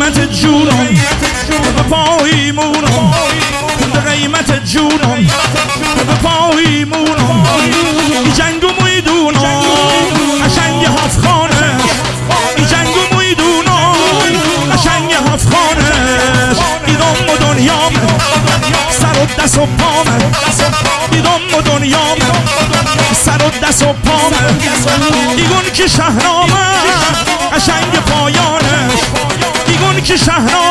قیمت جونم به پاییمونم، به قیمت جونم به پاییمونم. این جنگو میدونم قشنگ هفخانه، این جنگو میدونم قشنگ هفخانه. دیدم و دنیام سر و دست و پامه، دیدم و دنیام سر و دست و پامه. دیگون که شهرامه قشنگ پایانه، دیگون که شهرامه